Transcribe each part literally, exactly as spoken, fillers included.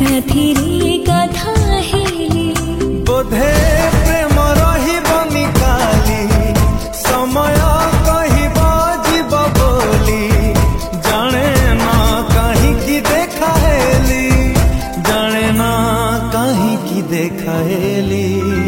साथीरे कथा हेली बोधे प्रेम रहिबनि काली समय कहिब जीव बोली जाने ना कहीं की देखा हेली जाने ना कहीं की देखा हेली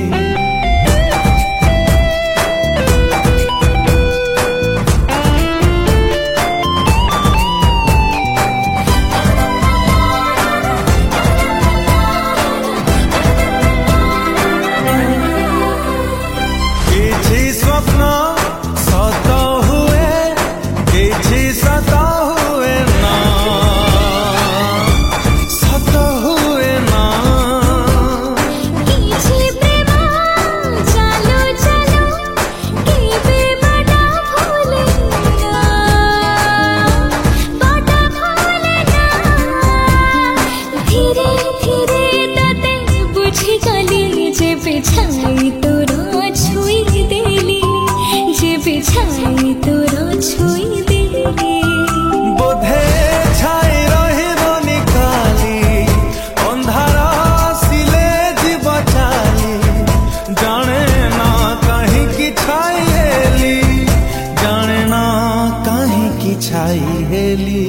बिछाई तोरा छुई देली जे बिछाई तोरा छुई देली बोधे छाई रहिबनि काली अंधारा सिले जीव चाली जाने ना कहीं की छाई हेली जाने ना कहीं की छाई हेली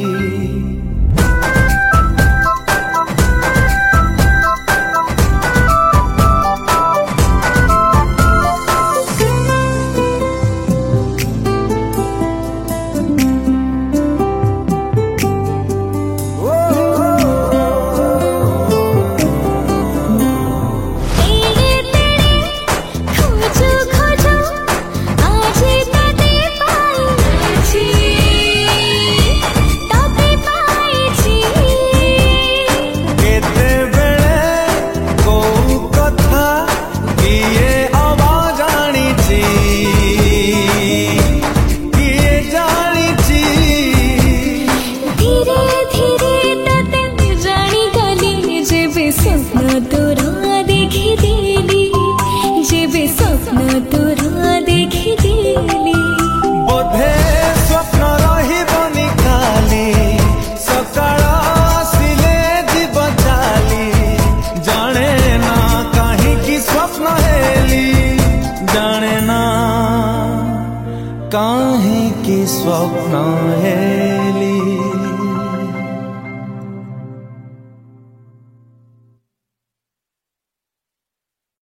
स्वप्न तोरा देखी देली जेबे स्वप्न तोरा देखी देली बोधे स्वप्न रहिबनि काली सकाळ आसिले जीव चाली जाने ना कहीं की स्वप्न हेली जाने ना कहीं की स्वप्न हेली।